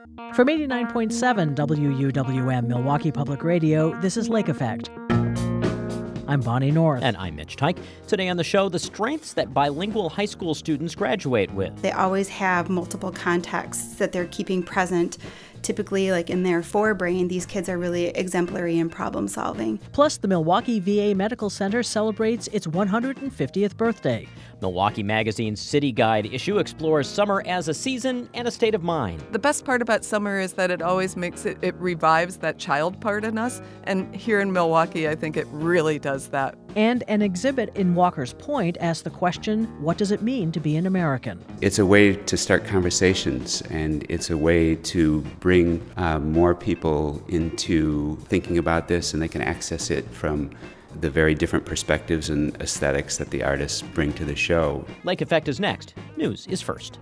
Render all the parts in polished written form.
From 89.7 WUWM Milwaukee Public Radio, this is Lake Effect. I'm Bonnie North. And I'm Mitch Teich. Today on the show, the strengths that bilingual high school students graduate with. They always have multiple contexts that they're keeping present. Typically, like in their forebrain, these kids are really exemplary in problem solving. Plus, the Milwaukee VA Medical Center celebrates its 150th birthday. Milwaukee Magazine's City Guide issue explores summer as a season and a state of mind. The best part about summer is that it always it revives that child part in us. And here in Milwaukee, I think it really does that. And an exhibit in Walker's Point asks the question, what does it mean to be an American? It's a way to start conversations, and it's a way to bring more people into thinking about this, and they can access it from the very different perspectives and aesthetics that the artists bring to the show. Lake Effect is next. News is first.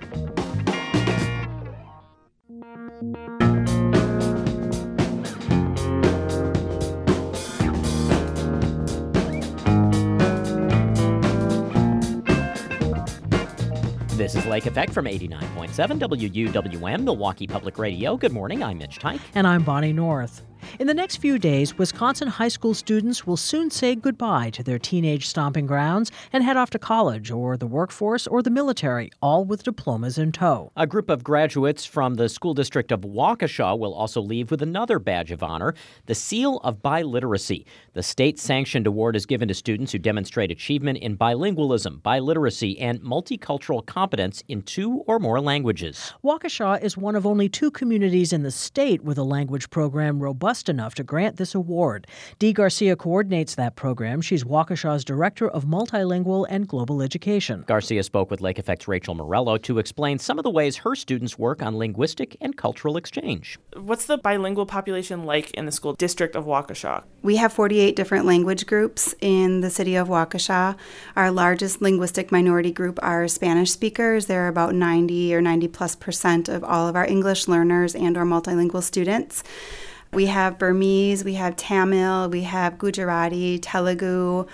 This is Lake Effect from 89.7 WUWM, Milwaukee Public Radio. Good morning, I'm Mitch Teich. And I'm Bonnie North. In the next few days, Wisconsin high school students will soon say goodbye to their teenage stomping grounds and head off to college or the workforce or the military, all with diplomas in tow. A group of graduates from the school district of Waukesha will also leave with another badge of honor, the Seal of Biliteracy. The state-sanctioned award is given to students who demonstrate achievement in bilingualism, biliteracy, and multicultural competence in 2 or more languages. Waukesha is one of only 2 communities in the state with a language program robust enough to grant this award. Dee Garcia coordinates that program. She's Waukesha's Director of Multilingual and Global Education. Garcia spoke with Lake Effect's Rachel Morello to explain some of the ways her students work on linguistic and cultural exchange. What's the bilingual population like in the school district of Waukesha? We have 48 different language groups in the city of Waukesha. Our largest linguistic minority group are Spanish speakers. They're about 90 or 90+% of all of our English learners and our multilingual students. We have Burmese, we have Tamil, we have Gujarati, Telugu,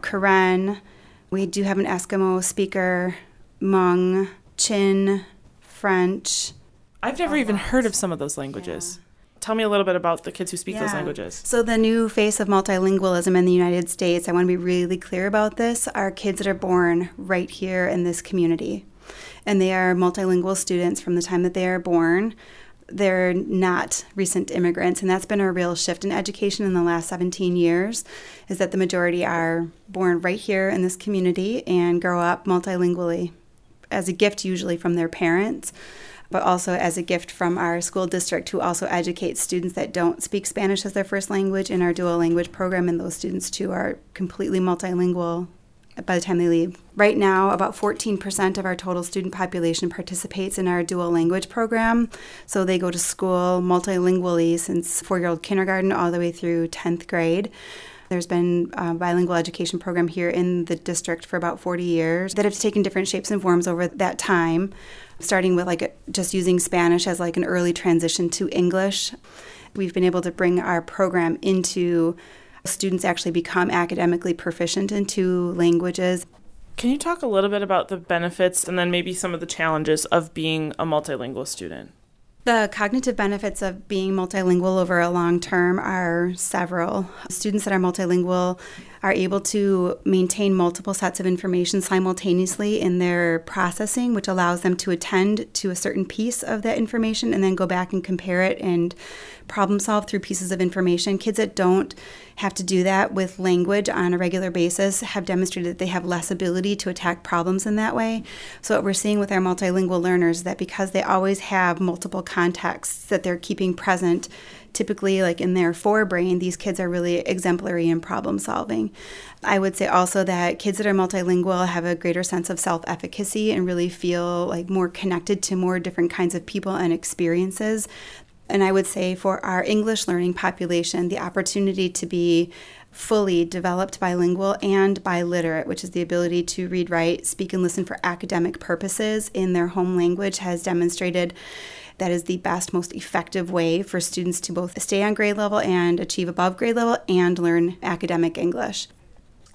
Karen. We do have an Eskimo speaker, Hmong, Chin, French. I've never even heard of some of those languages. Yeah. Tell me a little bit about the kids who speak those languages. So the new face of multilingualism in the United States, I want to be really clear about this, are kids that are born right here in this community. And they are multilingual students from the time that they are born. They're not recent immigrants, and that's been a real shift in education in the last 17 years, is that the majority are born right here in this community and grow up multilingually as a gift usually from their parents, but also as a gift from our school district, who also educates students that don't speak Spanish as their first language in our dual language program, and those students too are completely multilingual by the time they leave. Right now, about 14% of our total student population participates in our dual language program. So they go to school multilingually since 4-year-old kindergarten all the way through 10th grade. There's been a bilingual education program here in the district for about 40 years that have taken different shapes and forms over that time, starting with just using Spanish as an early transition to English. We've been able to bring our program into students actually become academically proficient in 2 languages. Can you talk a little bit about the benefits and then maybe some of the challenges of being a multilingual student? The cognitive benefits of being multilingual over a long term are several. Students that are multilingual are able to maintain multiple sets of information simultaneously in their processing, which allows them to attend to a certain piece of that information and then go back and compare it and problem solve through pieces of information. Kids that don't have to do that with language on a regular basis have demonstrated that they have less ability to attack problems in that way. So what we're seeing with our multilingual learners is that because they always have multiple contexts that they're keeping present, typically in their forebrain, these kids are really exemplary in problem solving. I would say also that kids that are multilingual have a greater sense of self-efficacy and really feel more connected to more different kinds of people and experiences. And I would say for our English learning population, the opportunity to be fully developed bilingual and biliterate, which is the ability to read, write, speak, and listen for academic purposes in their home language, has demonstrated that is the best, most effective way for students to both stay on grade level and achieve above grade level and learn academic English.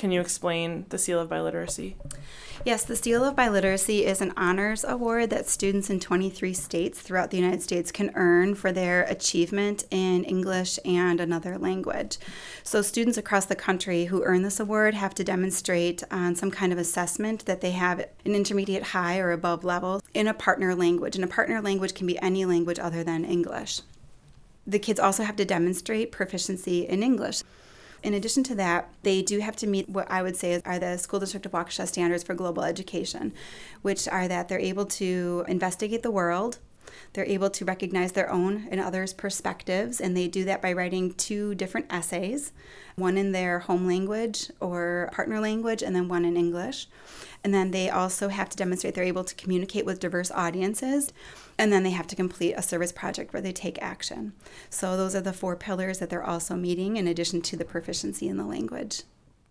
Can you explain the Seal of Biliteracy? Yes, the Seal of Biliteracy is an honors award that students in 23 states throughout the United States can earn for their achievement in English and another language. So students across the country who earn this award have to demonstrate on some kind of assessment that they have an intermediate, high, or above level in a partner language. And a partner language can be any language other than English. The kids also have to demonstrate proficiency in English. In addition to that, they do have to meet what I would say are the School District of Waukesha standards for global education, which are that they're able to investigate the world, they're able to recognize their own and others' perspectives, and they do that by writing 2 different essays, one in their home language or partner language, and then one in English. And then they also have to demonstrate they're able to communicate with diverse audiences. And then they have to complete a service project where they take action. So those are the 4 pillars that they're also meeting in addition to the proficiency in the language.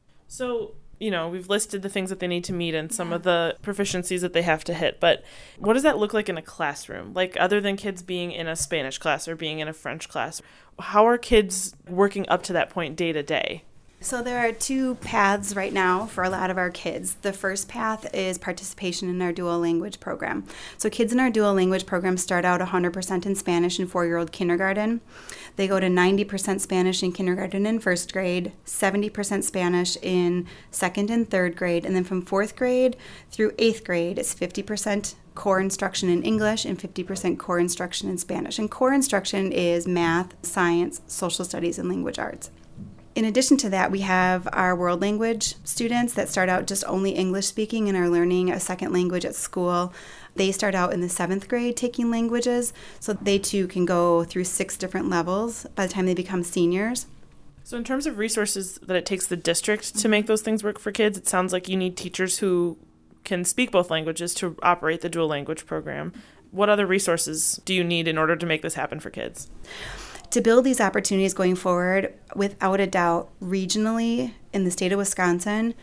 So, we've listed the things that they need to meet and some of the proficiencies that they have to hit. But what does that look like in a classroom? Like, other than kids being in a Spanish class or being in a French class, how are kids working up to that point day to day? So there are 2 paths right now for a lot of our kids. The first path is participation in our dual language program. So kids in our dual language program start out 100% in Spanish in 4-year-old kindergarten. They go to 90% Spanish in kindergarten and first grade, 70% Spanish in second and third grade, and then from 4th grade through 8th grade, it's 50% core instruction in English and 50% core instruction in Spanish. And core instruction is math, science, social studies, and language arts. In addition to that, we have our world language students that start out just only English speaking and are learning a second language at school. They start out in the 7th grade taking languages, so they too can go through 6 different levels by the time they become seniors. So in terms of resources that it takes the district to make those things work for kids, it sounds like you need teachers who can speak both languages to operate the dual language program. What other resources do you need in order to make this happen for kids? To build these opportunities going forward, without a doubt, regionally in the state of Wisconsin,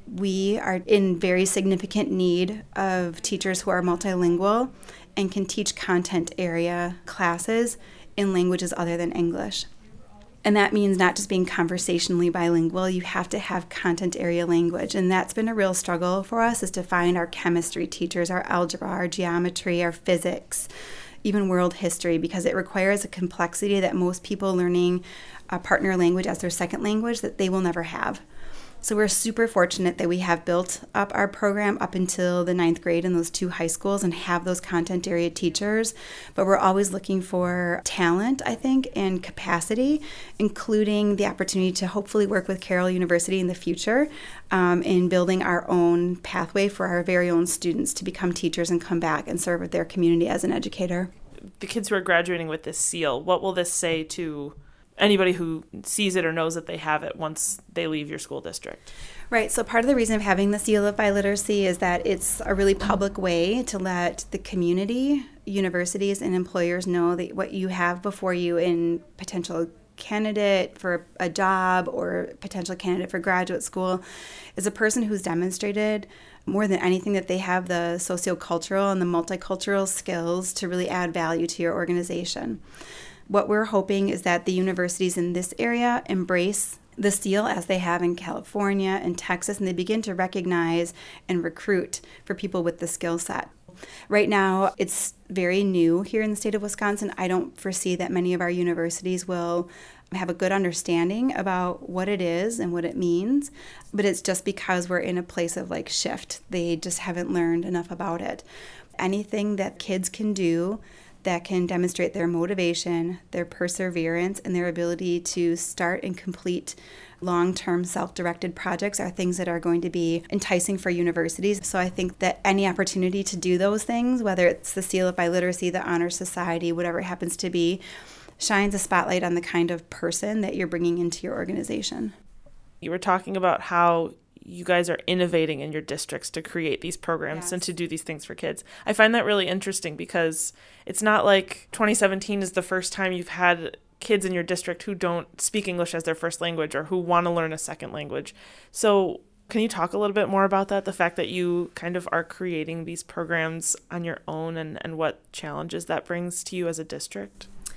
we are in very significant need of teachers who are multilingual and can teach content area classes in languages other than English. And that means not just being conversationally bilingual, you have to have content area language. And that's been a real struggle for us, is to find our chemistry teachers, our algebra, our geometry, our physics, even world history, because it requires a complexity that most people learning a partner language as their second language that they will never have. So we're super fortunate that we have built up our program up until the 9th grade in those 2 high schools and have those content area teachers. But we're always looking for talent, I think, and capacity, including the opportunity to hopefully work with Carroll University in the future in building our own pathway for our very own students to become teachers and come back and serve with their community as an educator. The kids who are graduating with this seal, what will this say to anybody who sees it or knows that they have it once they leave your school district? Right. So part of the reason of having the Seal of Biliteracy is that it's a really public way to let the community, universities, and employers know that what you have before you in potential candidate for a job or potential candidate for graduate school is a person who's demonstrated more than anything that they have the sociocultural and the multicultural skills to really add value to your organization. What we're hoping is that the universities in this area embrace the seal as they have in California and Texas, and they begin to recognize and recruit for people with the skill set. Right now, it's very new here in the state of Wisconsin. I don't foresee that many of our universities will have a good understanding about what it is and what it means, but it's just because we're in a place of shift. They just haven't learned enough about it. Anything that kids can do that can demonstrate their motivation, their perseverance, and their ability to start and complete long-term self-directed projects are things that are going to be enticing for universities. So I think that any opportunity to do those things, whether it's the Seal of Biliteracy, the Honor Society, whatever it happens to be, shines a spotlight on the kind of person that you're bringing into your organization. You were talking about how you guys are innovating in your districts to create these programs and to do these things for kids. I find that really interesting because it's not like 2017 is the first time you've had kids in your district who don't speak English as their first language or who want to learn a second language. So can you talk a little bit more about that, the fact that you kind of are creating these programs on your own and what challenges that brings to you as a district?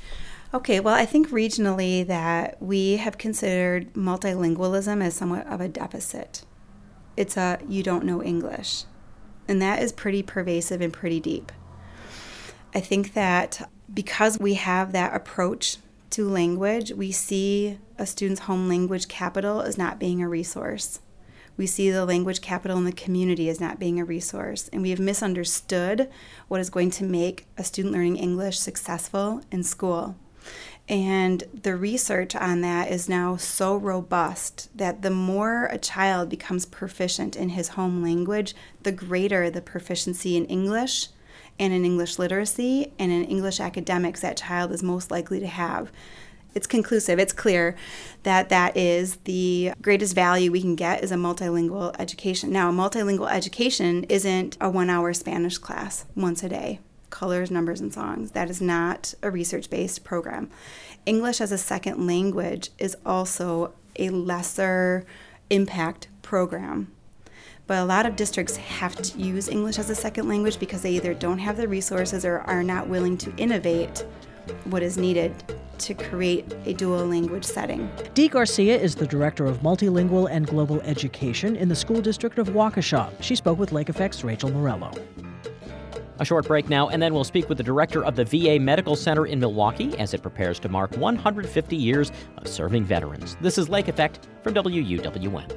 Okay, well, I think regionally that we have considered multilingualism as somewhat of a deficit. It's a you don't know English. And that is pretty pervasive and pretty deep. I think that because we have that approach to language, we see a student's home language capital as not being a resource. We see the language capital in the community as not being a resource. And we have misunderstood what is going to make a student learning English successful in school. And the research on that is now so robust that the more a child becomes proficient in his home language, the greater the proficiency in English and in English literacy and in English academics that child is most likely to have. It's conclusive. It's clear that that is the greatest value we can get is a multilingual education. Now, a multilingual education isn't a 1-hour Spanish class once a day. Colors, numbers, and songs. That is not a research-based program. English as a second language is also a lesser impact program. But a lot of districts have to use English as a second language because they either don't have the resources or are not willing to innovate what is needed to create a dual language setting. Dee Garcia is the Director of Multilingual and Global Education in the School District of Waukesha. She spoke with Lake Effect's Rachel Morello. A short break now, and then we'll speak with the director of the VA Medical Center in Milwaukee as it prepares to mark 150 years of serving veterans. This is Lake Effect from WUWN.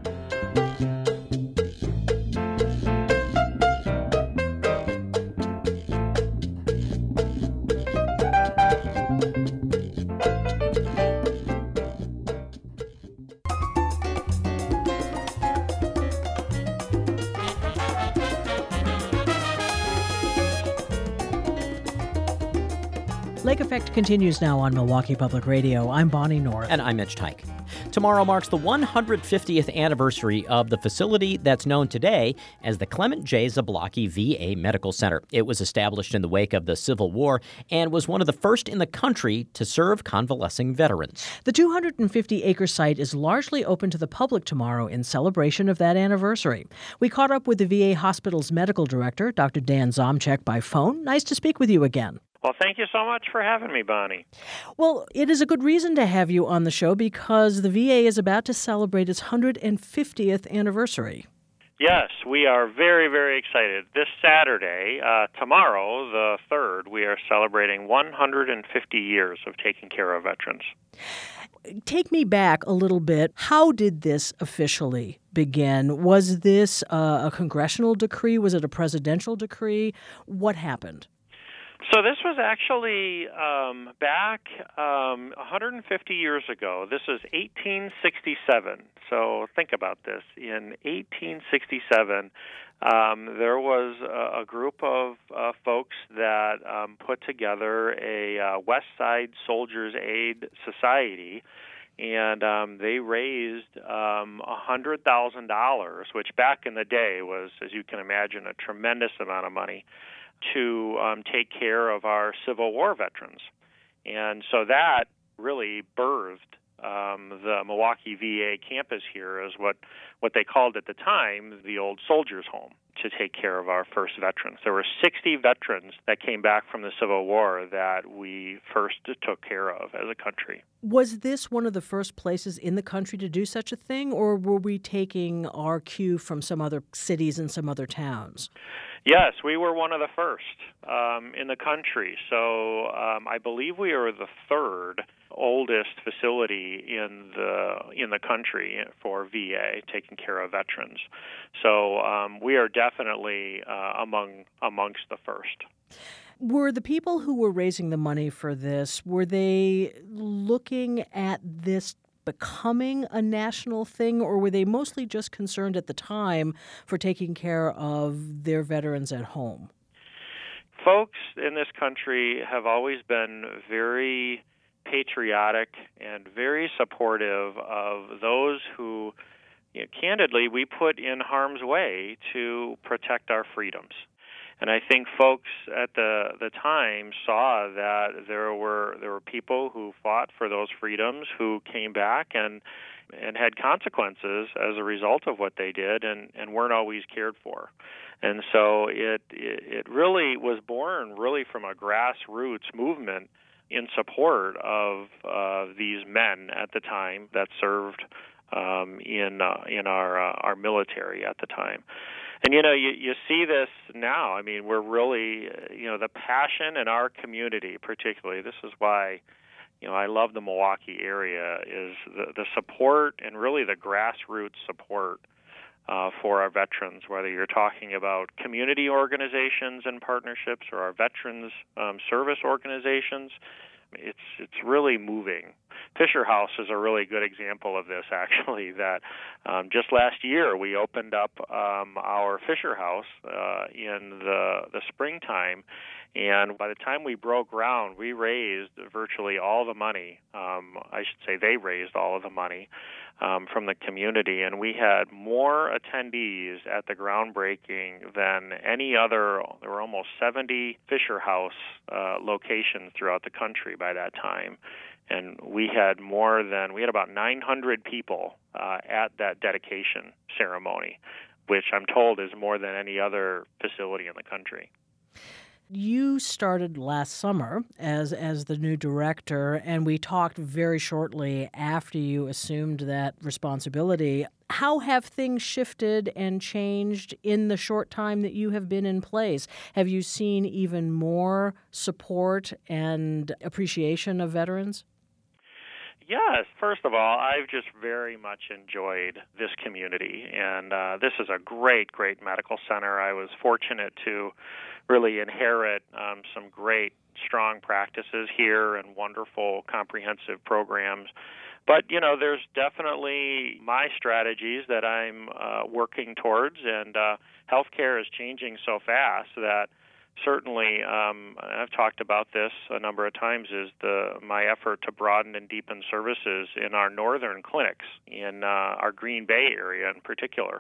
Lake Effect continues now on Milwaukee Public Radio. I'm Bonnie North. And I'm Mitch Tyke. Tomorrow marks the 150th anniversary of the facility that's known today as the Clement J. Zablocki VA Medical Center. It was established in the wake of the Civil War and was one of the first in the country to serve convalescing veterans. The 250-acre site is largely open to the public tomorrow in celebration of that anniversary. We caught up with the VA hospital's medical director, Dr. Dan Zomchek, by phone. Nice to speak with you again. Well, thank you so much for having me, Bonnie. Well, it is a good reason to have you on the show because the VA is about to celebrate its 150th anniversary. Yes, we are very, very excited. This Saturday, tomorrow, the 3rd, we are celebrating 150 years of taking care of veterans. Take me back a little bit. How did this officially begin? Was this a congressional decree? Was it a presidential decree? What happened? So this was actually back 150 years ago. This is 1867. So think about this. In 1867, there was a group of folks that put together a West Side Soldiers Aid Society, and they raised $100,000, which back in the day was, as you can imagine, a tremendous amount of money, to take care of our Civil War veterans. And so that really birthed the Milwaukee VA campus here as what they called at the time the old soldiers' home, to take care of our first veterans. There were 60 veterans that came back from the Civil War that we first took care of as a country. Was this one of the first places in the country to do such a thing, or were we taking our cue from some other cities and some other towns? Yes, we were one of the first in the country. So I believe we are the 3rd oldest facility in the country for VA taking care of veterans. So we are definitely amongst the first. Were the people who were raising the money for this, were they looking at this becoming a national thing, or were they mostly just concerned at the time for taking care of their veterans at home? Folks in this country have always been very patriotic and very supportive of those who, candidly, we put in harm's way to protect our freedoms. And I think folks at the time saw that there were people who fought for those freedoms who came back and had consequences as a result of what they did and weren't always cared for. And so it really was born really from a grassroots movement in support of these men at the time that served in our military at the time. And, you see this now. I mean, we're really, the passion in our community particularly, this is why, I love the Milwaukee area, is the support and really the grassroots support for our veterans, whether you're talking about community organizations and partnerships or our veterans service organizations. It's really moving. Fisher House is a really good example of this, actually, that just last year we opened up our Fisher House in the springtime, and by the time we broke ground, we raised virtually all the money. I should say they raised all of the money from the community, and we had more attendees at the groundbreaking than any other. There were almost 70 Fisher House locations throughout the country by that time, and we had about 900 people at that dedication ceremony, which I'm told is more than any other facility in the country. You started last summer as the new director, and we talked very shortly after you assumed that responsibility. How have things shifted and changed in the short time that you have been in place? Have you seen even more support and appreciation of veterans? Yes. First of all, I've just very much enjoyed this community, and this is a great, great medical center. I was fortunate to really inherit some great, strong practices here and wonderful, comprehensive programs. But, there's definitely my strategies that I'm working towards, and healthcare is changing so fast that certainly, I've talked about this a number of times, is my effort to broaden and deepen services in our northern clinics, in our Green Bay area in particular.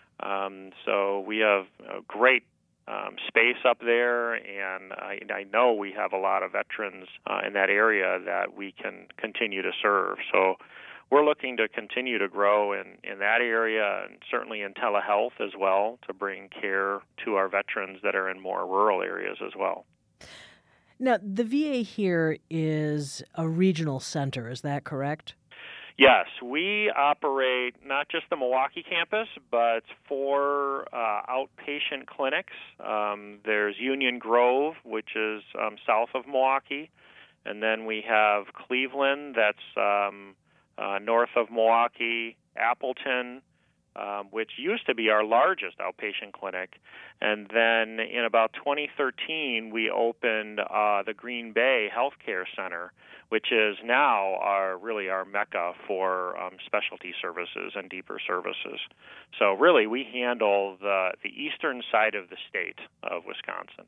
So we have a great space up there, and I know we have a lot of veterans in that area that we can continue to serve. So we're looking to continue to grow in that area, and certainly in telehealth as well, to bring care to our veterans that are in more rural areas as well. Now, the VA here is a regional center, is that correct? Yes, we operate not just the Milwaukee campus, but 4 outpatient clinics. There's Union Grove, which is south of Milwaukee, and then we have Cleveland, that's north of Milwaukee, Appleton, which used to be our largest outpatient clinic. And then in about 2013, we opened the Green Bay Healthcare Center, which is now our mecca for specialty services and deeper services. So really, we handle the eastern side of the state of Wisconsin.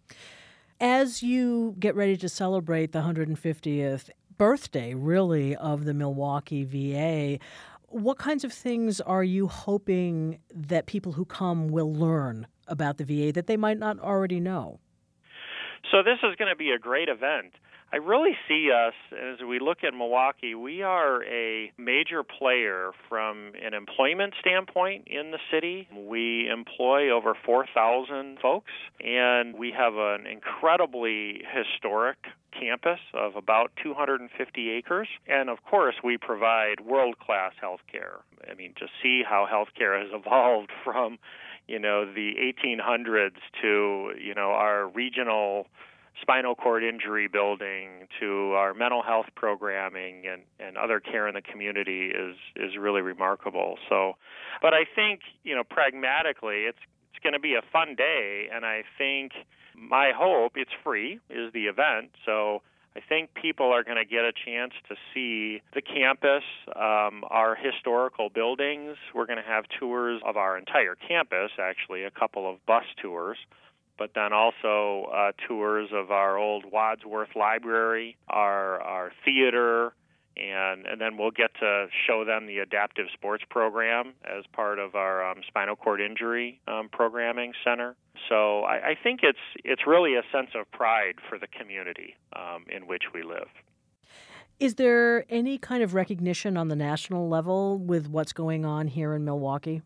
As you get ready to celebrate the 150th birthday, really, of the Milwaukee VA, what kinds of things are you hoping that people who come will learn about the VA that they might not already know? So this is going to be a great event. I really see us, as we look at Milwaukee, we are a major player from an employment standpoint in the city. We employ over 4,000 folks, and we have an incredibly historic campus of about 250 acres. And, of course, we provide world-class health care. I mean, to see how health care has evolved from, the 1800s to, our regional spinal cord injury building to our mental health programming and other care in the community is really remarkable. So, but I think, pragmatically, it's going to be a fun day, and I think my hope, it's free, is the event. So I think people are going to get a chance to see the campus, our historical buildings. We're going to have tours of our entire campus, actually, a couple of bus tours, but then also tours of our old Wadsworth Library, our theater, and then we'll get to show them the adaptive sports program as part of our spinal cord injury programming center. So I think it's really a sense of pride for the community in which we live. Is there any kind of recognition on the national level with what's going on here in Milwaukee?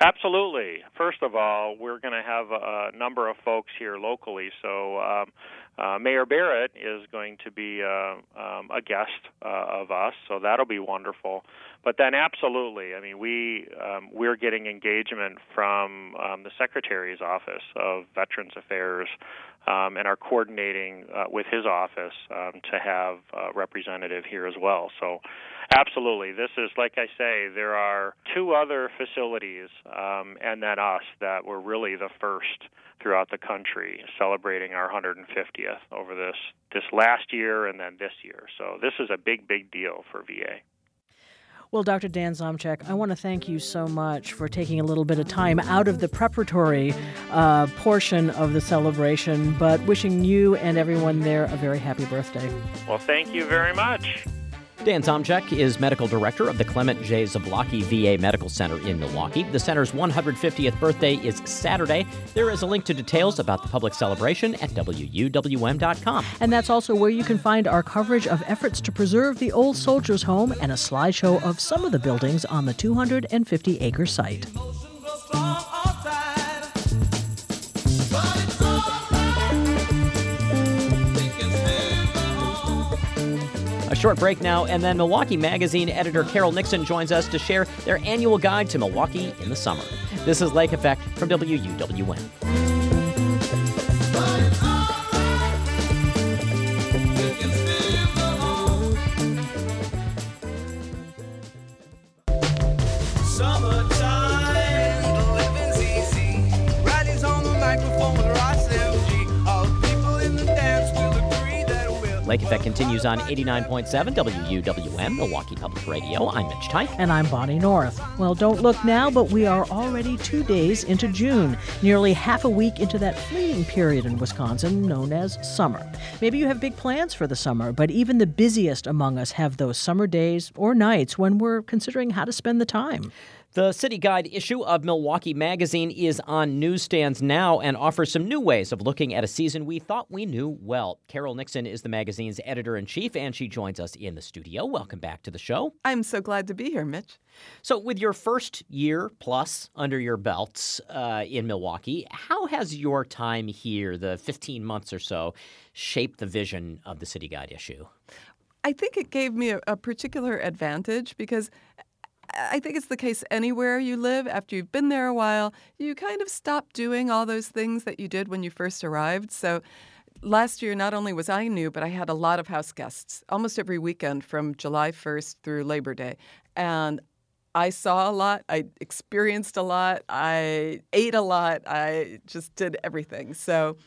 Absolutely. First of all, we're going to have a number of folks here locally. So Mayor Barrett is going to be a guest of us, so that'll be wonderful. But then, absolutely, I mean, we're getting engagement from the Secretary's Office of Veterans Affairs, and are coordinating with his office to have a representative here as well. So, absolutely, this is, like I say, there are two other facilities, and then us, that were really the first throughout the country celebrating our 150th over this last year and then this year. So this is a big, big deal for VA. Well, Dr. Dan Zomchek, I want to thank you so much for taking a little bit of time out of the preparatory portion of the celebration, but wishing you and everyone there a very happy birthday. Well, thank you very much. Dan Zomchek is medical director of the Clement J. Zablocki VA Medical Center in Milwaukee. The center's 150th birthday is Saturday. There is a link to details about the public celebration at WUWM.com. And that's also where you can find our coverage of efforts to preserve the old soldiers' home and a slideshow of some of the buildings on the 250-acre site. A short break now, and then Milwaukee Magazine editor Carol Nixon joins us to share their annual guide to Milwaukee in the summer. This is Lake Effect from WUWM. Lake Effect continues on 89.7 WUWM, Milwaukee Public Radio. I'm Mitch Tyke. And I'm Bonnie North. Well, don't look now, but we are already 2 days into June, nearly half a week into that fleeting period in Wisconsin known as summer. Maybe you have big plans for the summer, but even the busiest among us have those summer days or nights when we're considering how to spend the time. The City Guide issue of Milwaukee Magazine is on newsstands now and offers some new ways of looking at a season we thought we knew well. Carol Nixon is the magazine's editor-in-chief, and she joins us in the studio. Welcome back to the show. I'm so glad to be here, Mitch. So with your first year plus under your belts in Milwaukee, how has your time here, the 15 months or so, shaped the vision of the City Guide issue? I think it gave me a particular advantage because I think it's the case anywhere you live. After you've been there a while, you kind of stop doing all those things that you did when you first arrived. So last year, not only was I new, but I had a lot of house guests almost every weekend from July 1st through Labor Day. And I saw a lot. I experienced a lot. I ate a lot. I just did everything. So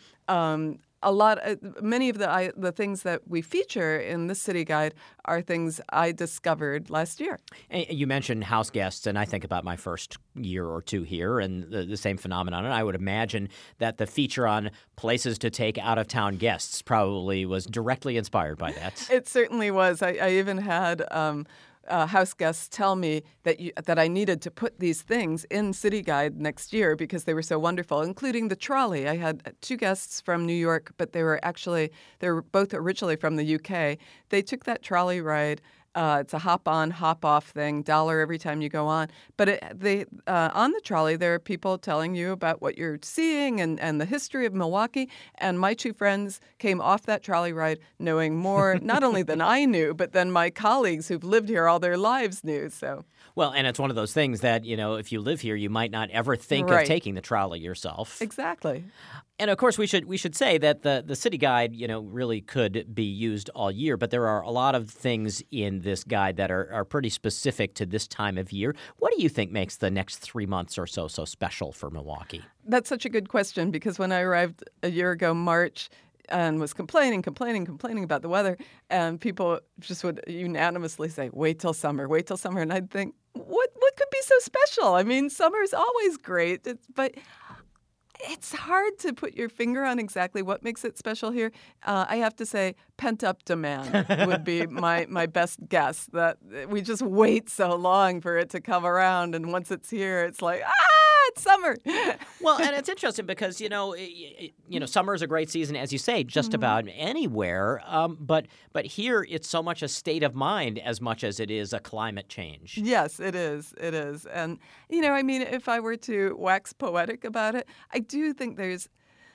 many of the things that we feature in this City Guide are things I discovered last year. And you mentioned house guests, and I think about my first year or two here and the same phenomenon. And I would imagine that the feature on places to take out-of-town guests probably was directly inspired by that. It certainly was. I even had house guests tell me that I needed to put these things in City Guide next year because they were so wonderful, including the trolley. I had two guests from New York, but they were both originally from the UK. They took that trolley ride. It's a hop-on, hop-off thing, $1 every time you go on. But on the trolley, there are people telling you about what you're seeing and the history of Milwaukee. And my two friends came off that trolley ride knowing more, not only than I knew, but than my colleagues who've lived here all their lives knew. So. Well, and it's one of those things that, if you live here, you might not ever think of taking the trolley yourself. Exactly. And of course, we should say that the City Guide, really could be used all year, but there are a lot of things in this guide that are pretty specific to this time of year. What do you think makes the next 3 months or so special for Milwaukee? That's such a good question because when I arrived a year ago, March, and was complaining about the weather, and people just would unanimously say, wait till summer. And I'd think, what could be so special? I mean, summer's always great, but it's hard to put your finger on exactly what makes it special here. I have to say pent-up demand would be my best guess, that we just wait so long for it to come around, and once it's here, it's like, it's summer. Well, and it's interesting because, summer is a great season, as you say, just about anywhere. But here it's so much a state of mind as much as it is a climate change. Yes, it is. It is. And, if I were to wax poetic about it, I do think there's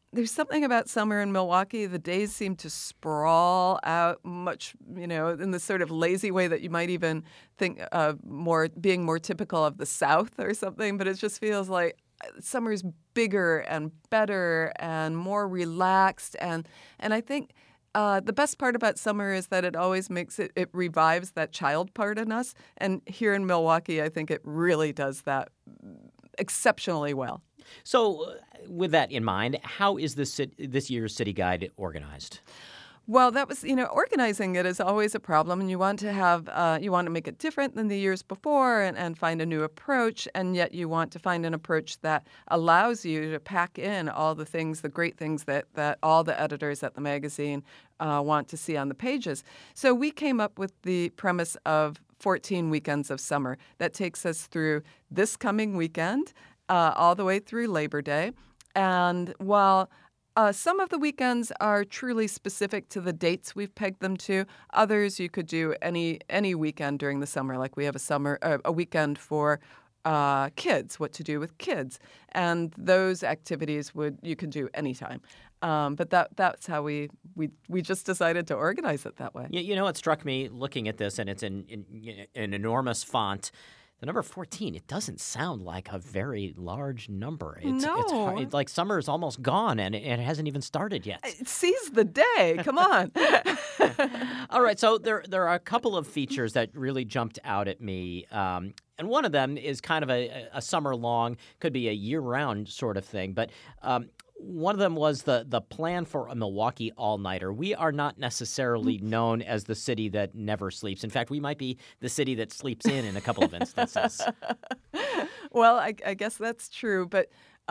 there's something about summer in Milwaukee. The days seem to sprawl out much, in the sort of lazy way that you might even think being more typical of the South or something. But it just feels like summer's bigger and better and more relaxed. And I think the best part about summer is that it always it revives that child part in us. And here in Milwaukee, I think it really does that exceptionally well. So with that in mind, how is this year's City Guide organized? Well, that was, organizing it is always a problem, and you want to make it different than the years before and find a new approach, and yet you want to find an approach that allows you to pack in all the great things that all the editors at the magazine want to see on the pages. So we came up with the premise of 14 weekends of summer that takes us through this coming weekend, all the way through Labor Day. And while some of the weekends are truly specific to the dates we've pegged them to, others you could do any weekend during the summer. Like we have a weekend for kids, what to do with kids. And those activities you can do anytime. But that's how we just decided to organize it that way. It struck me looking at this, and it's in an enormous font. The number 14, it doesn't sound like a very large number. It's hard. It's like summer is almost gone, and it hasn't even started yet. Seize the day. Come on. All right, so there are a couple of features that really jumped out at me. And one of them is kind of a summer-long, could be a year-round sort of thing. But one of them was the plan for a Milwaukee all-nighter. We are not necessarily known as the city that never sleeps. In fact, we might be the city that sleeps in a couple of instances. Well, I guess that's true. But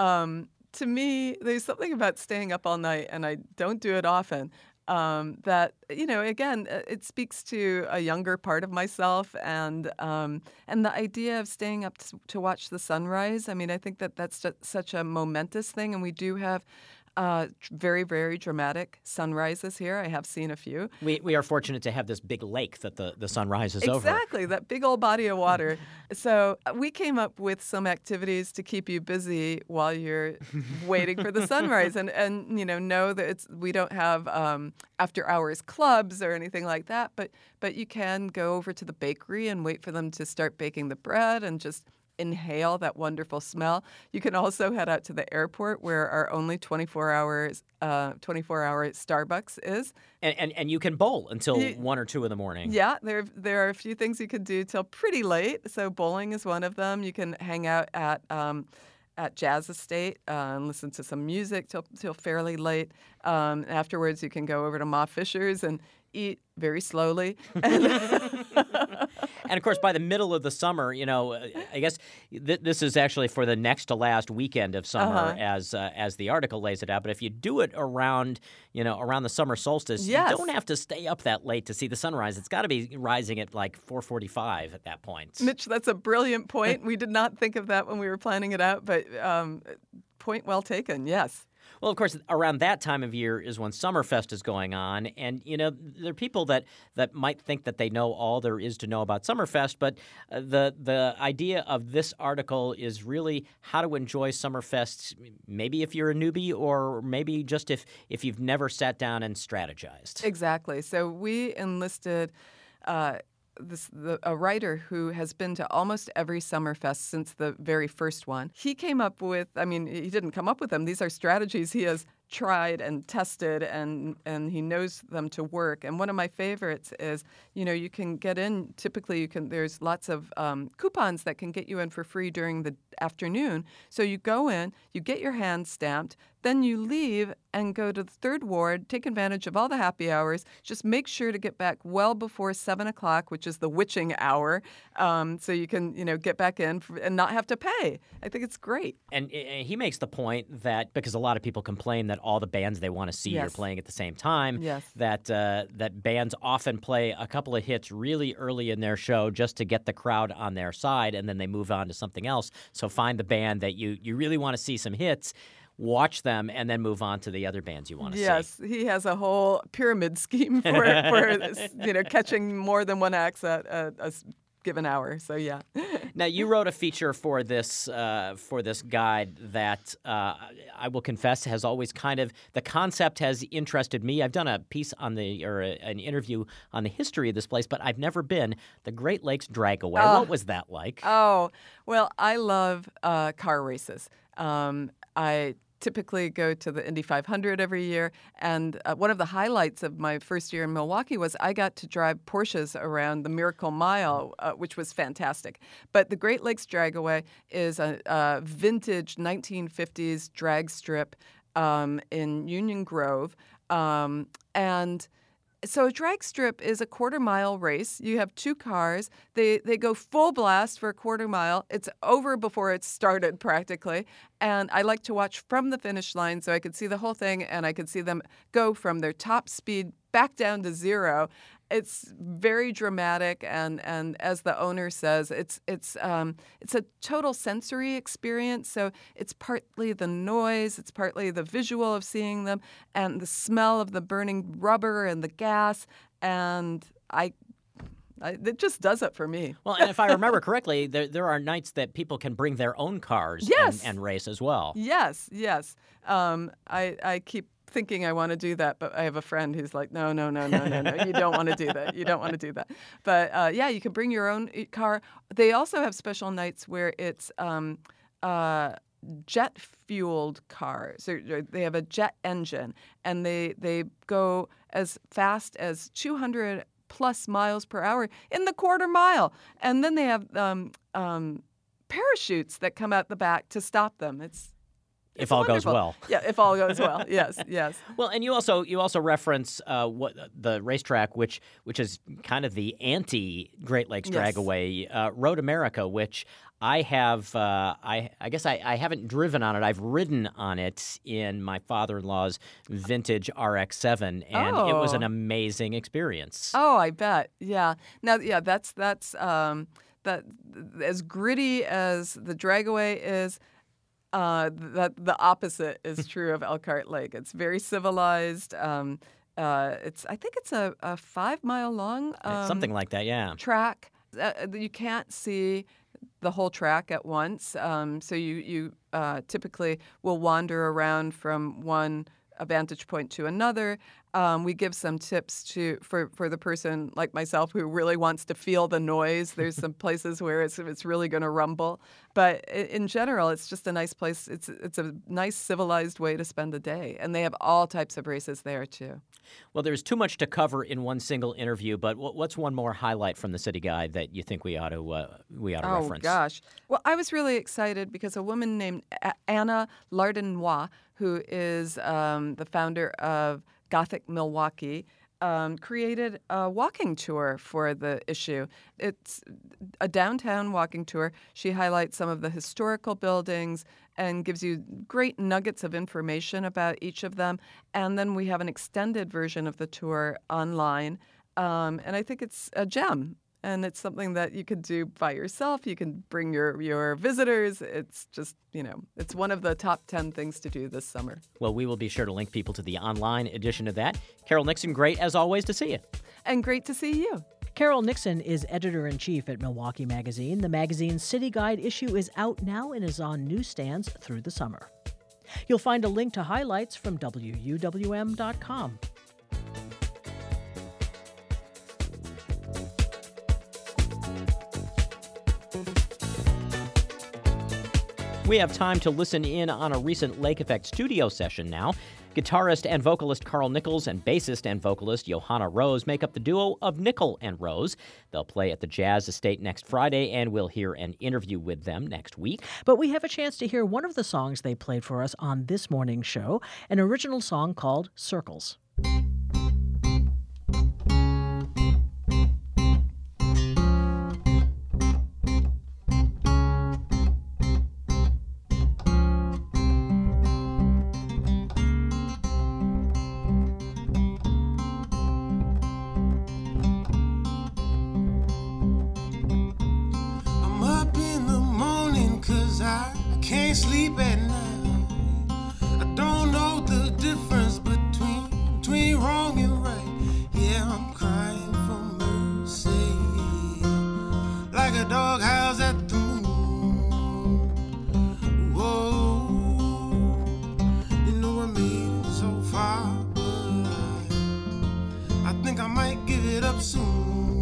to me, there's something about staying up all night, and I don't do it often. That, again, it speaks to a younger part of myself and the idea of staying up to watch the sunrise. I mean, I think that's such a momentous thing, and we do have very, very dramatic sunrises here. I have seen a few. We are fortunate to have this big lake that the sun rises over. Exactly, that big old body of water. So we came up with some activities to keep you busy while you're waiting for the sunrise, and know that we don't have after hours clubs or anything like that, but you can go over to the bakery and wait for them to start baking the bread and just inhale that wonderful smell. You can also head out to the airport where our only 24-hour Starbucks is. And you can bowl until 1 or 2 in the morning. Yeah, there are a few things you can do till pretty late. So bowling is one of them. You can hang out at Jazz Estate and listen to some music till fairly late. Afterwards, you can go over to Ma Fisher's and eat very slowly. And, of course, by the middle of the summer, I guess this is actually for the next to last weekend of summer as the article lays it out. But if you do it around the summer solstice, yes, you don't have to stay up that late to see the sunrise. It's got to be rising at like 4:45 at that point. Mitch, that's a brilliant point. We did not think of that when we were planning it out, but point well taken, yes. Well, of course, around that time of year is when Summerfest is going on. And, there are people that might think that they know all there is to know about Summerfest. But the idea of this article is really how to enjoy Summerfest, maybe if you're a newbie or maybe just if you've never sat down and strategized. Exactly. So we enlisted a writer who has been to almost every Summerfest since the very first one. He came up with, he didn't come up with them. These are strategies he has tried and tested, and he knows them to work. And one of my favorites is, you can get in, typically there's lots of coupons that can get you in for free during the afternoon. So you go in, you get your hand stamped, then you leave and go to the Third Ward, take advantage of all the happy hours. Just make sure to get back well before 7 o'clock, which is the witching hour, so you can, get back in and not have to pay. I think it's great. And he makes the point that because a lot of people complain that all the bands they want to see are playing at the same time, that bands often play a couple of hits really early in their show just to get the crowd on their side, and then they move on to something else. So find the band that you really want to see some hits, watch them, and then move on to the other bands you want to see. Yes, he has a whole pyramid scheme for catching more than one act at a given hour. So yeah. Now, you wrote a feature for this guide that I will confess has always the concept has interested me. I've done a piece an interview on the history of this place, but I've never been. The Great Lakes Dragaway. What was that like? Oh, well, I love car races. I typically go to the Indy 500 every year, and one of the highlights of my first year in Milwaukee was I got to drive Porsches around the Miracle Mile, which was fantastic. But the Great Lakes Dragaway is a vintage 1950s drag strip in Union Grove, and so a drag strip is a quarter-mile race. You have two cars. They go full blast for a quarter mile. It's over before it started practically. And I like to watch from the finish line so I could see the whole thing and I could see them go from their top speed back down to zero. It's very dramatic, and as the owner says, it's a total sensory experience. So it's partly the noise, it's partly the visual of seeing them, and the smell of the burning rubber and the gas, and it just does it for me. Well, and if I remember correctly, there are nights that people can bring their own cars and race as well. Yes. I keep thinking I want to do that, but I have a friend who's like, no, you don't want to do that. You don't want to do that. But you can bring your own car. They also have special nights where it's jet-fueled cars. They have a jet engine, and they go as fast as 200 plus miles per hour in the quarter mile. And then they have parachutes that come out the back to stop them. If all goes well. Yeah, if all goes well. Yes. Well, and you also reference what the racetrack, which is kind of the anti-Great Lakes Dragaway, Road America, which I have. I guess I haven't driven on it. I've ridden on it in my father-in-law's vintage RX-7, and it was an amazing experience. Oh, I bet. Yeah. Now, that's that as gritty as the Dragaway is. That the opposite is true of Elkhart Lake. It's very civilized. I think it's a 5 mile long something like that. Yeah. Track. You can't see the whole track at once, so you typically will wander around from one vantage point to another. We give some tips for the person like myself who really wants to feel the noise. There's some places where it's really going to rumble, but in general, it's just a nice place. It's a nice civilized way to spend the day, and they have all types of races there too. Well, there's too much to cover in one single interview, but what's one more highlight from the City Guide that you think we ought to reference? Oh gosh, well, I was really excited because a woman named Anna Lardinois, who is the founder of Gothic Milwaukee, created a walking tour for the issue. It's a downtown walking tour. She highlights some of the historical buildings and gives you great nuggets of information about each of them. And then we have an extended version of the tour online. And I think it's a gem. And it's something that you could do by yourself. You can bring your visitors. It's just, it's one of the top 10 things to do this summer. Well, we will be sure to link people to the online edition of that. Carol Nixon, great as always to see you. And great to see you. Carol Nixon is editor-in-chief at Milwaukee Magazine. The magazine's City Guide issue is out now and is on newsstands through the summer. You'll find a link to highlights from WUWM.com. We have time to listen in on a recent Lake Effect studio session now. Guitarist and vocalist Carl Nichols and bassist and vocalist Johanna Rose make up the duo of Nickel and Rose. They'll play at the Jazz Estate next Friday, and we'll hear an interview with them next week. But we have a chance to hear one of the songs they played for us on this morning's show, an original song called Circles. Can't sleep at night. I don't know the difference between wrong and right. Yeah, I'm crying for mercy. might give it up soon.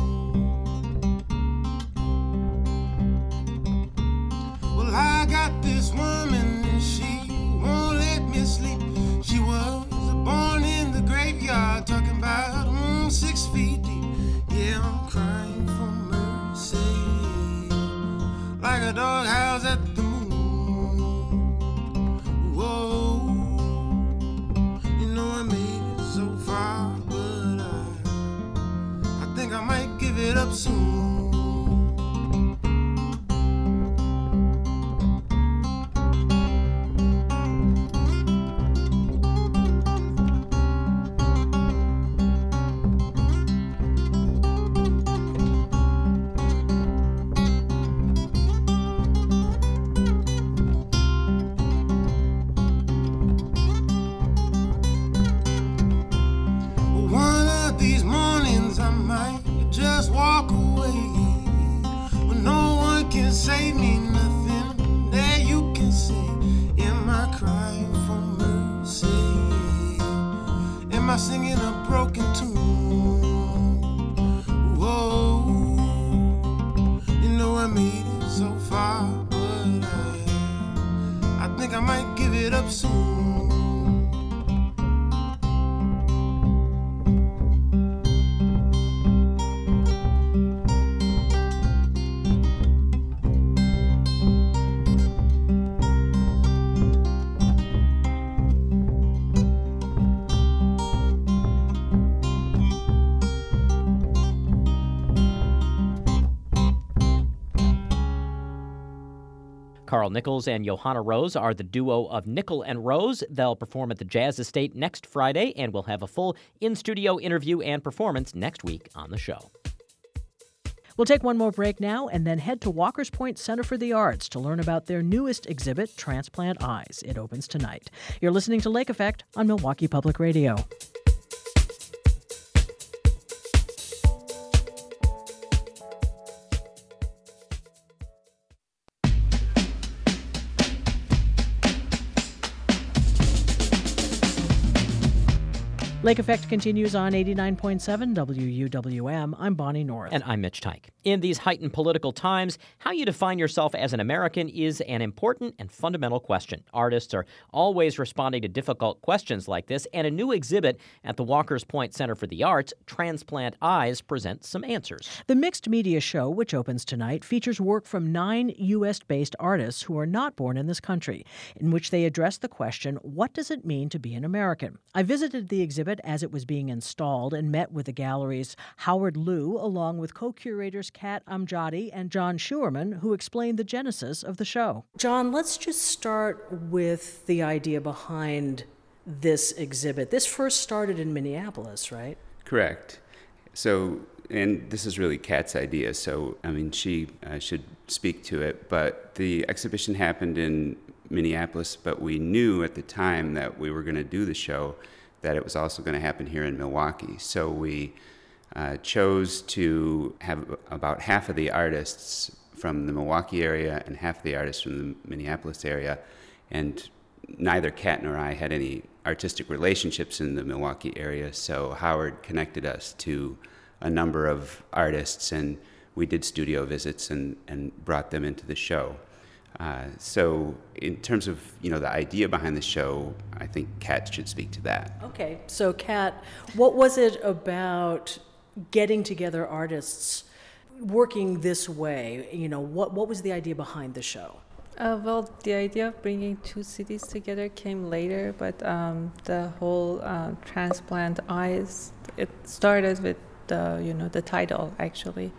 Well, I got this woman and she won't let me sleep. She was born in the graveyard, talking about 6 feet deep. Yeah, I'm crying for mercy, like a doghouse at the moon. Whoa, you know I made it so far, but I think I might give it up soon. Save me nothing that you can say. Am I crying for mercy? Am I singing a broken tune? Whoa, you know I made it so far, but I think I might give it up soon. Carl Nichols and Johanna Rose are the duo of Nickel and Rose. They'll perform at the Jazz Estate next Friday, and we'll have a full in-studio interview and performance next week on the show. We'll take one more break now and then head to Walker's Point Center for the Arts to learn about their newest exhibit, Transplant Eyes. It opens tonight. You're listening to Lake Effect on Milwaukee Public Radio. Lake Effect continues on 89.7 WUWM. I'm Bonnie North. And I'm Mitch Teich. In these heightened political times, how you define yourself as an American is an important and fundamental question. Artists are always responding to difficult questions like this, and a new exhibit at the Walker's Point Center for the Arts, Transplant Eyes, presents some answers. The Mixed Media Show, which opens tonight, features work from 9 U.S.-based artists who are not born in this country, in which they address the question, what does it mean to be an American? I visited the exhibit as it was being installed and met with the gallery's Howard Liu, along with co-curators Kat Amjadi and John Schuerman, who explained the genesis of the show. John, let's just start with the idea behind this exhibit. This first started in Minneapolis, right? Correct. So, and this is really Kat's idea, so, I mean, she should speak to it, but the exhibition happened in Minneapolis, but we knew at the time that we were going to do the show that it was also going to happen here in Milwaukee. So we chose to have about half of the artists from the Milwaukee area and half of the artists from the Minneapolis area, and neither Kat nor I had any artistic relationships in the Milwaukee area, so Howard connected us to a number of artists, and we did studio visits and brought them into the show. So in terms of, the idea behind the show, I think Kat should speak to that. Okay, so Kat, what was it about getting together artists working this way? What was the idea behind the show? Well, the idea of bringing two cities together came later, but the whole Transplant Eyes, it started with the title, actually.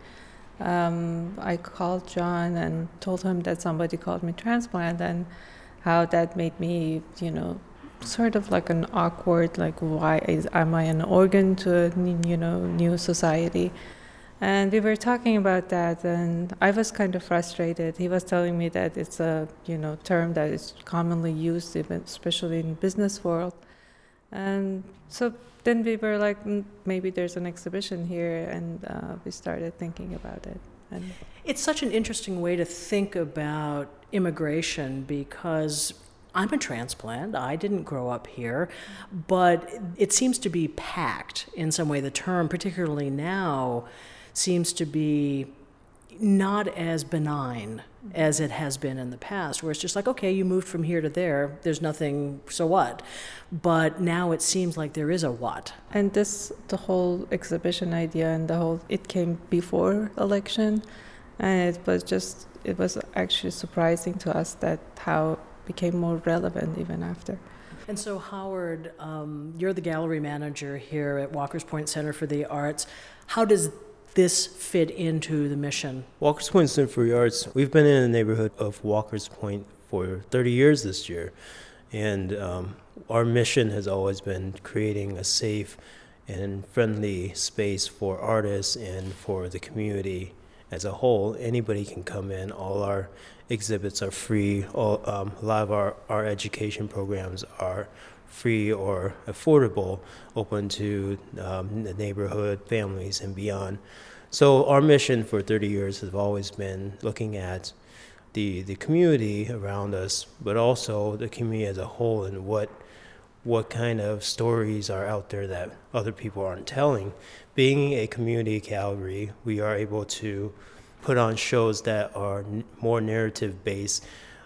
I called John and told him that somebody called me transplant, and how that made me, sort of like an awkward, like, am I an organ to a, new society? And we were talking about that, and I was kind of frustrated. He was telling me that it's a, term that is commonly used, especially in business world. And so then we were like, maybe there's an exhibition here, and we started thinking about it. And it's such an interesting way to think about immigration, because I'm a transplant. I didn't grow up here, but it seems to be packed in some way. The term, particularly now, seems to be not as benign as it has been in the past, where it's just like, okay, you moved from here to there, there's nothing, so what? But now it seems like there is a what. And the whole exhibition idea and it came before election, and it was actually surprising to us that how it became more relevant even after. And so, Howard, you're the gallery manager here at Walker's Point Center for the Arts. How does this fit into the mission? Walker's Point Center for the Arts, we've been in the neighborhood of Walker's Point for 30 years this year. And our mission has always been creating a safe and friendly space for artists and for the community as a whole. Anybody can come in. All our exhibits are free. A lot of our education programs are free or affordable, open to the neighborhood, families, and beyond. So our mission for 30 years has always been looking at the community around us, but also the community as a whole, and what kind of stories are out there that other people aren't telling. Being a community gallery, we are able to put on shows that are more narrative-based,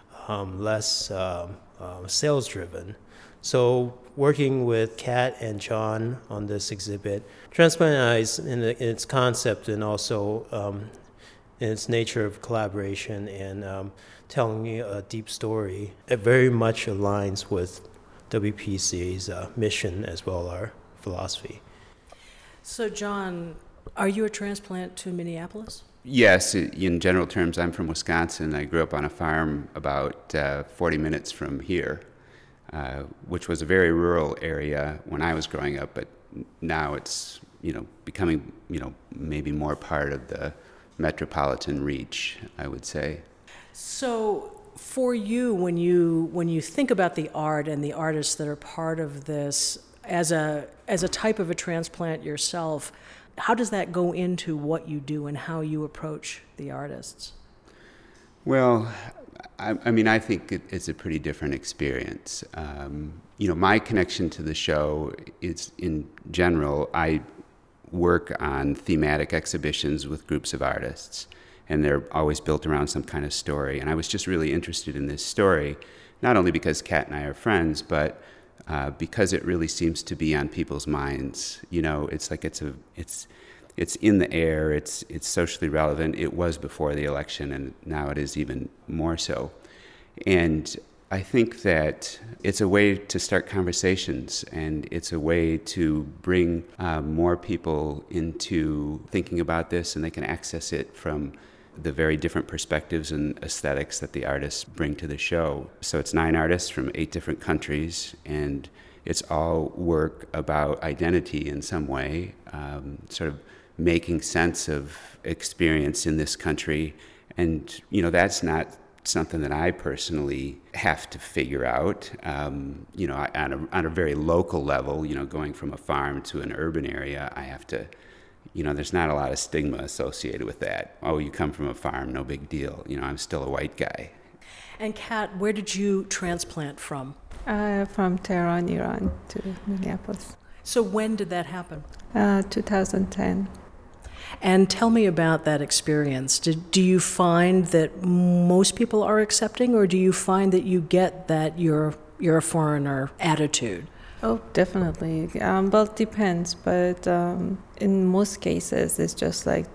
less sales-driven. So working with Kat and John on this exhibit, Transplant Eyes in its concept and also in its nature of collaboration and telling you a deep story, it very much aligns with WPCA's mission as well as our philosophy. So John, are you a transplant to Minneapolis? Yes, in general terms, I'm from Wisconsin. I grew up on a farm about 40 minutes from here, which was a very rural area when I was growing up, but now it's, becoming, maybe more part of the metropolitan reach, I would say. So for you, when you think about the art and the artists that are part of this, as a type of a transplant yourself, how does that go into what you do and how you approach the artists? Well, I think it's a pretty different experience. My connection to the show is, in general, I work on thematic exhibitions with groups of artists, and they're always built around some kind of story. And I was just really interested in this story, not only because Kat and I are friends, but because it really seems to be on people's minds. It's like it's in the air. It's socially relevant. It was before the election, and now it is even more so. And I think that it's a way to start conversations, and it's a way to bring more people into thinking about this, and they can access it from the very different perspectives and aesthetics that the artists bring to the show. So it's 9 artists from 8 different countries, and it's all work about identity in some way, sort of making sense of experience in this country. And, that's not something that I personally have to figure out, on a very local level, going from a farm to an urban area, I have to, there's not a lot of stigma associated with that. Oh, you come from a farm, no big deal. I'm still a white guy. And Kat, where did you transplant from? From Tehran, Iran to Minneapolis. So when did that happen? 2010. And tell me about that experience. Do you find that most people are accepting, or do you find that you get that you're a foreigner attitude? Oh, definitely. Well, it depends, but in most cases, it's just like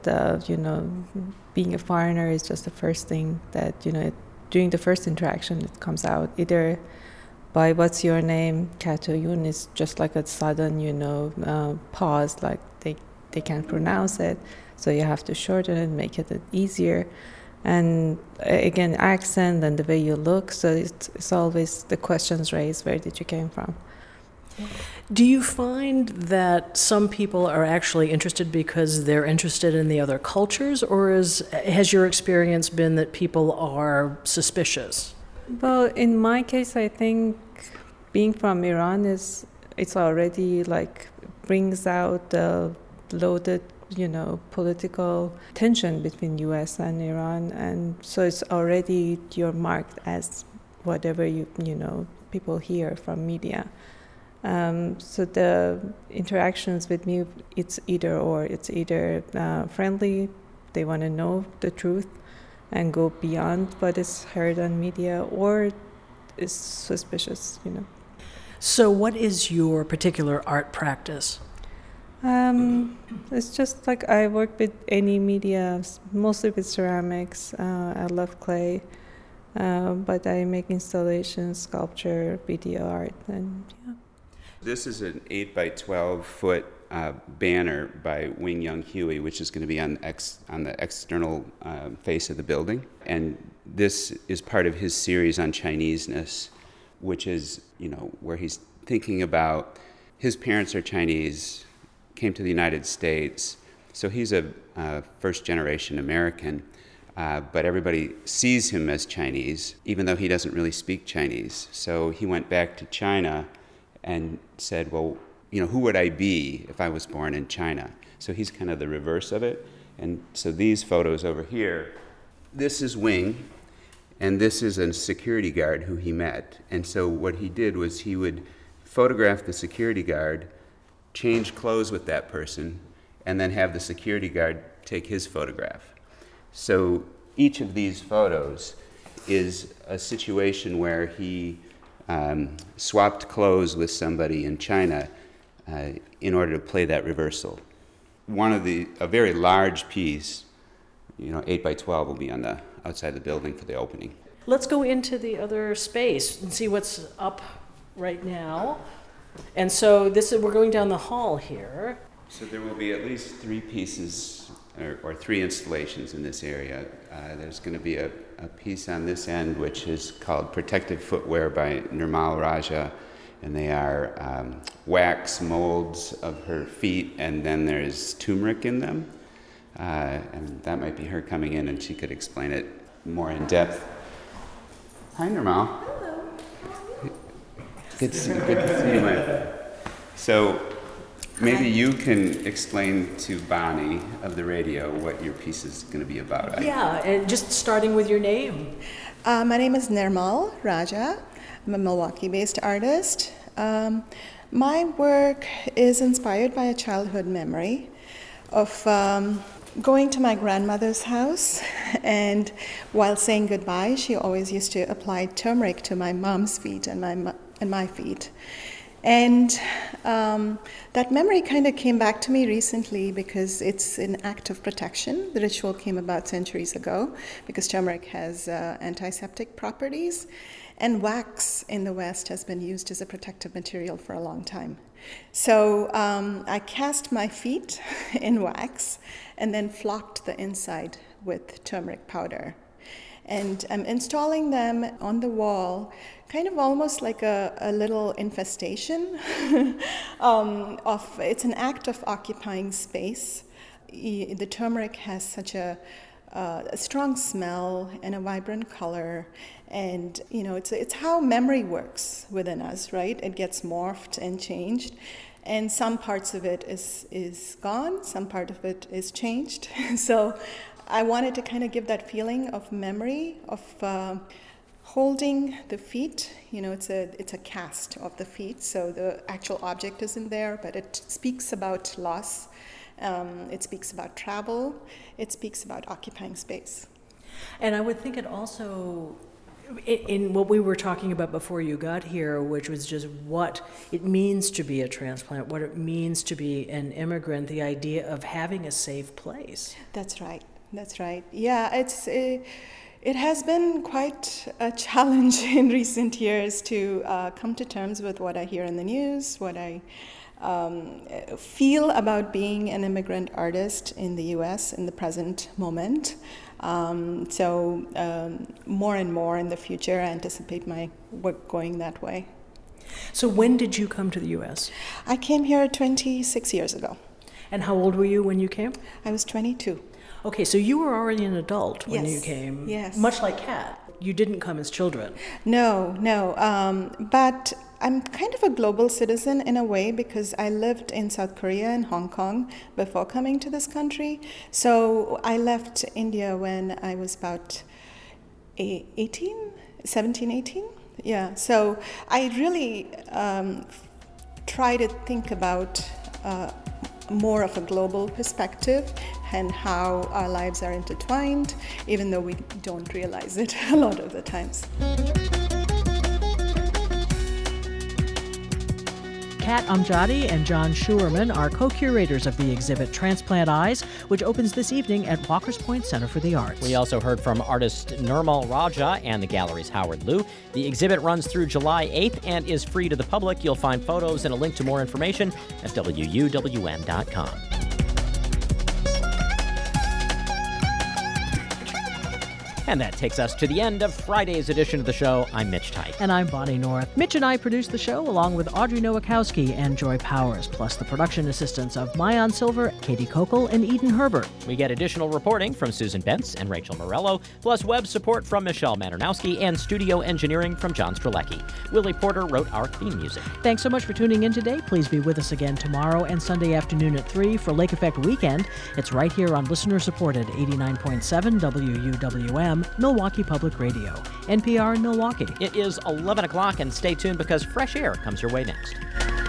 being a foreigner is just the first thing that, during the first interaction, it comes out. Either by what's your name, Katoyun is just like a sudden, pause, like they can't pronounce it, so you have to shorten it, make it easier. And again, accent and the way you look, so it's always the questions raised, where did you came from? Do you find that some people are actually interested because they're interested in the other cultures, or has your experience been that people are suspicious? Well, in my case, I think being from Iran it's already brings out the loaded, political tension between U.S. and Iran, and so it's already you're marked as whatever people hear from media. So the interactions with me, it's either or. It's either friendly, they want to know the truth and go beyond what is heard on media, or is suspicious, So what is your particular art practice? It's just like I work with any media, mostly with ceramics. I love clay, but I make installations, sculpture, video art, and yeah. This is an 8 by 12 foot banner by Wing Young Huey, which is going to be on the external face of the building. And this is part of his series on Chineseness, which is, where he's thinking about his parents are Chinese, came to the United States. So he's a first-generation American, but everybody sees him as Chinese, even though he doesn't really speak Chinese. So he went back to China and said, well, who would I be if I was born in China? So he's kind of the reverse of it. And so these photos over here, this is Wing, and this is a security guard who he met. And so what he did was he would photograph the security guard, change clothes with that person, and then have the security guard take his photograph. So each of these photos is a situation where he swapped clothes with somebody in China in order to play that reversal. A very large piece, 8 by 12 will be on the outside the building for the opening. Let's go into the other space and see what's up right now. And so we're going down the hall here. So there will be at least 3 pieces or 3 installations in this area. There's going to be a piece on this end which is called Protective Footwear by Nirmal Raja, and they are wax molds of her feet, and then there's turmeric in them. And that might be her coming in, and she could explain it more in depth. Hi, Nirmal. Hello. Good to see you, man. So maybe you can explain to Bonnie of the radio what your piece is going to be about. Yeah, and just starting with your name. My name is Nirmal Raja. I'm a Milwaukee-based artist. My work is inspired by a childhood memory of going to my grandmother's house, and while saying goodbye, she always used to apply turmeric to my mom's feet and my feet. And that memory kind of came back to me recently because it's an act of protection. The ritual came about centuries ago because turmeric has antiseptic properties, and wax in the West has been used as a protective material for a long time. So I cast my feet in wax and then flocked the inside with turmeric powder. And I'm installing them on the wall, kind of almost like a little infestation. It's an act of occupying space. The turmeric has such a strong smell and a vibrant color, and it's how memory works within us, right? It gets morphed and changed, and some parts of it is gone, some part of it is changed. So I wanted to kind of give that feeling of memory, of holding the feet. It's a cast of the feet, so the actual object isn't there, but it speaks about loss. It speaks about travel. It speaks about occupying space. And I would think it also, in what we were talking about before you got here, which was just what it means to be a transplant, what it means to be an immigrant, the idea of having a safe place. That's right. Yeah, it has been quite a challenge in recent years to come to terms with what I hear in the news, what I feel about being an immigrant artist in the U.S. in the present moment. So more and more in the future, I anticipate my work going that way. So when did you come to the U.S.? I came here 26 years ago. And how old were you when you came? I was 22. Okay, so you were already an adult when Yes. you came. Yes. Much like Kat. You didn't come as children. No. But I'm kind of a global citizen in a way because I lived in South Korea and Hong Kong before coming to this country. So I left India when I was about 17, 18. Yeah, so I really try to think about more of a global perspective and how our lives are intertwined, even though we don't realize it a lot of the times. Kat Amjadi and John Schuerman are co-curators of the exhibit Transplant Eyes, which opens this evening at Walker's Point Center for the Arts. We also heard from artist Nirmal Raja and the gallery's Howard Liu. The exhibit runs through July 8th and is free to the public. You'll find photos and a link to more information at WUWM.com. And that takes us to the end of Friday's edition of the show. I'm Mitch Teich. And I'm Bonnie North. Mitch and I produced the show along with Audrey Nowakowski and Joy Powers, plus the production assistants of Mayan Silver, Katie Kokel, and Eden Herbert. We get additional reporting from Susan Bentz and Rachel Morello, plus web support from Michelle Maternowski and studio engineering from John Strzelecki. Willie Porter wrote our theme music. Thanks so much for tuning in today. Please be with us again tomorrow and Sunday afternoon at 3 for Lake Effect Weekend. It's right here on listener-supported 89.7 WUWM. Milwaukee Public Radio, NPR in Milwaukee. It is 11 o'clock, and stay tuned because fresh air comes your way next.